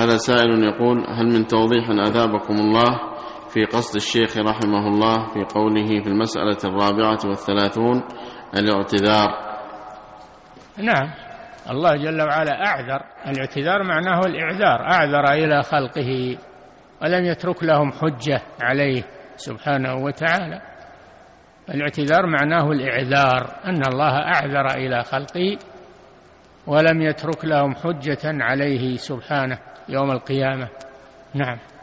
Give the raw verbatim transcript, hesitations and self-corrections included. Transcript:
هذا سائل يقول: هل من توضيح أثابكم الله في قصد الشيخ رحمه الله في قوله في المسألة الرابعة والثلاثون الاعتذار؟ نعم، الله جل وعلا أعذر. الاعتذار معناه الإعذار، أعذر إلى خلقه ولم يترك لهم حجة عليه سبحانه وتعالى. الاعتذار معناه الإعذار، أن الله أعذر إلى خلقه ولم يترك لهم حجة عليه سبحانه يوم القيامة. نعم.